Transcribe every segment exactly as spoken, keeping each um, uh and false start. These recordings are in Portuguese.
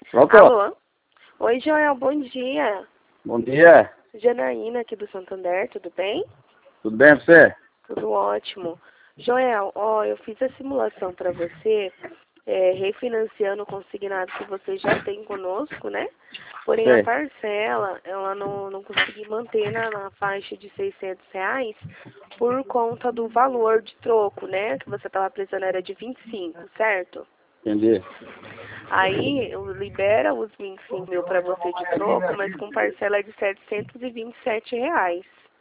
Pronto? Alô? Oi, Joel, bom dia. Bom dia. Janaína aqui do Santander, tudo bem? Tudo bem com você? Tudo ótimo. Joel, ó, eu fiz a simulação para você, é, refinanciando o consignado que você já tem conosco, né? Porém, a Sei. parcela, ela não, não consegui manter na, na faixa de seiscentos reais por conta do valor de troco, né? Que você estava precisando era de vinte e cinco, certo? Entendi. Aí, eu libera os vinte e cinco mil para você de troco, mas com parcela de setecentos e vinte e sete reais.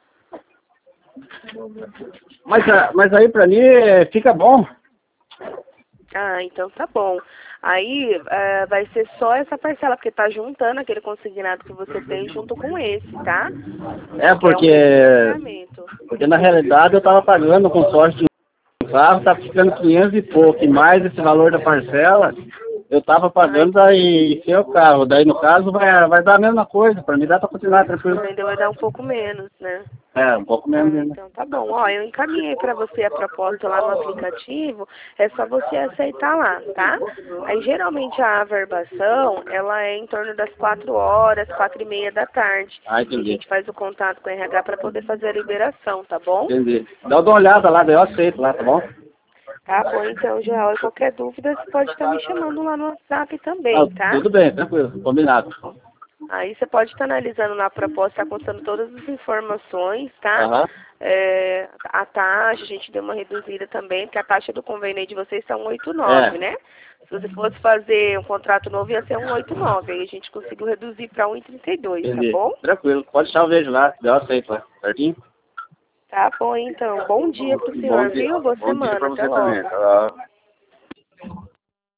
Mas, ah, mas aí pra mim eh, fica bom. Ah, então tá bom. Aí eh, vai ser só essa parcela, porque tá juntando aquele consignado que você tem junto com esse, tá? É Que é um porque, refinanciamento. porque na realidade eu tava pagando o consórcio de um carro, tá ficando quinhentos e pouco, e mais esse valor da parcela, eu tava Ai, pagando daí seu carro. Daí no caso vai, vai dar a mesma coisa, pra mim dá pra continuar tranquilo. ainda vai dar um pouco menos, né? É, um pouco menos Ah, ainda. então tá bom. Ó, eu encaminhei para você a proposta lá no aplicativo, é só você aceitar lá, tá? Aí geralmente a averbação, ela é em torno das quatro horas, quatro e meia da tarde. Ah, E a entendi. gente faz o contato com o R H para poder fazer a liberação, tá bom? Entendi. Dá uma olhada lá, daí eu aceito lá, tá bom? Tá bom, então, Joel. E qualquer dúvida, você pode estar me chamando lá no WhatsApp Ah, também, tá? tudo bem, tranquilo, combinado. Aí você pode estar analisando na proposta, tá contando todas as informações, tá? Aham. É, a taxa, a gente deu uma reduzida também, porque a taxa do convênio aí de vocês são oito vírgula nove, É, né? Se você fosse fazer um contrato novo, ia ser um oito vírgula nove. Aí a gente conseguiu reduzir para um vírgula trinta e dois, tá entendi. bom? Tranquilo, pode deixar o vejo lá, daí eu aceito lá, certinho? Tá bom, então. Bom dia pro Bom senhor, dia, viu? Boa bom dia semana. pra Até você também. logo. Tá?